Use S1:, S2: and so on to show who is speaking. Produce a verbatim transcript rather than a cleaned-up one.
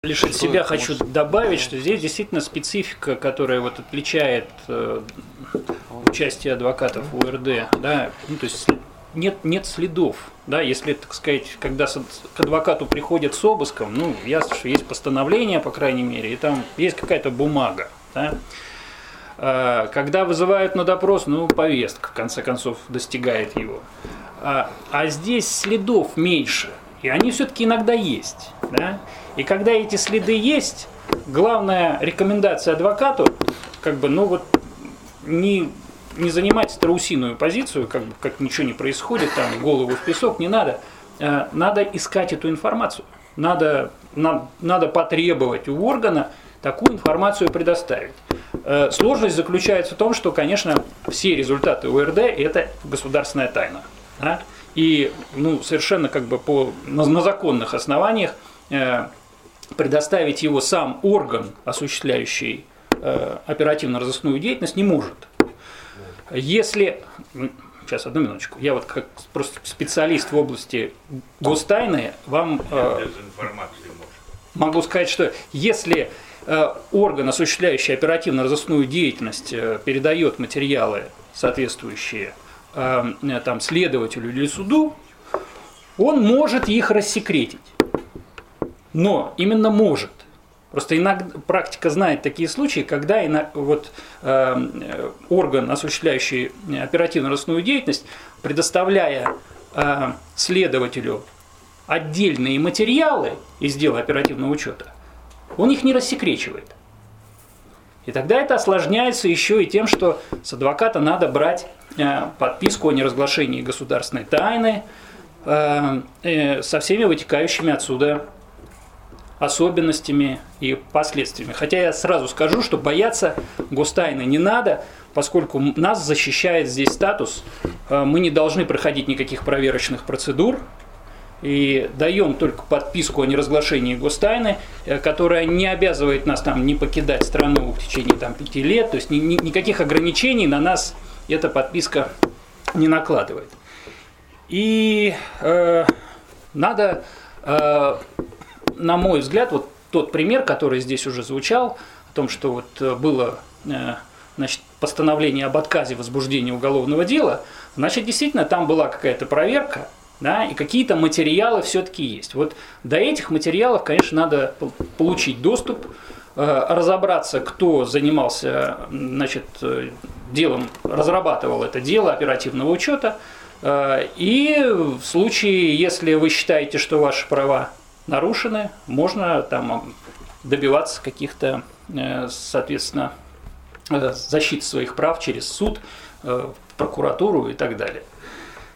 S1: Лишь от себя хочу добавить, что здесь действительно специфика, которая вот отличает э, участие адвокатов в УРД, да, ну, то есть нет, нет следов, да, если, так сказать, когда к адвокату приходят с обыском, ну, ясно, что есть постановление, по крайней мере, и там есть какая-то бумага, да. А, когда вызывают на допрос, ну, повестка, в конце концов, достигает его. А, а здесь следов меньше, и они все-таки иногда есть, да. И когда эти следы есть, главная рекомендация адвокату, как бы, ну вот, не, не занимать страусиную позицию, как бы, как ничего не происходит, там, голову в песок, не надо. Надо искать эту информацию. Надо, на, надо потребовать у органа такую информацию предоставить. Сложность заключается в том, что, конечно, все результаты УРД – это государственная тайна. Да? И ну, совершенно как бы по, на, на законных основаниях предоставить его сам орган, осуществляющий э, оперативно-розыскную деятельность, не может. Если... Сейчас, одну минуточку. Я вот как просто специалист в области гостайны вам э, могу сказать, что если э, орган, осуществляющий оперативно-розыскную деятельность, э, передает материалы, соответствующие э, там, следователю или суду, он может их рассекретить. Но именно может. Просто иногда практика знает такие случаи, когда иногда, вот, э, орган, осуществляющий оперативно-розыскную деятельность, предоставляя э, следователю отдельные материалы из дела оперативного учета, он их не рассекречивает. И тогда это осложняется еще и тем, что с адвоката надо брать э, подписку о неразглашении государственной тайны э, э, со всеми вытекающими отсюда особенностями и последствиями. Хотя я сразу скажу, что бояться гостайны не надо, поскольку нас защищает здесь статус, мы не должны проходить никаких проверочных процедур и даем только подписку о неразглашении гостайны, которая не обязывает нас там не покидать страну в течение там, пяти лет, то есть ни, ни, никаких ограничений на нас эта подписка не накладывает. И э, надо... Э, На мой взгляд, вот тот пример, который здесь уже звучал, о том, что вот было значит, постановление об отказе возбуждения уголовного дела, значит, действительно, там была какая-то проверка, да, и какие-то материалы все-таки есть. Вот до этих материалов, конечно, надо получить доступ, разобраться, кто занимался значит, делом, разрабатывал это дело оперативного учета, и в случае, если вы считаете, что ваши права нарушены, можно там добиваться каких-то, соответственно, защиты своих прав через суд, прокуратуру и так далее.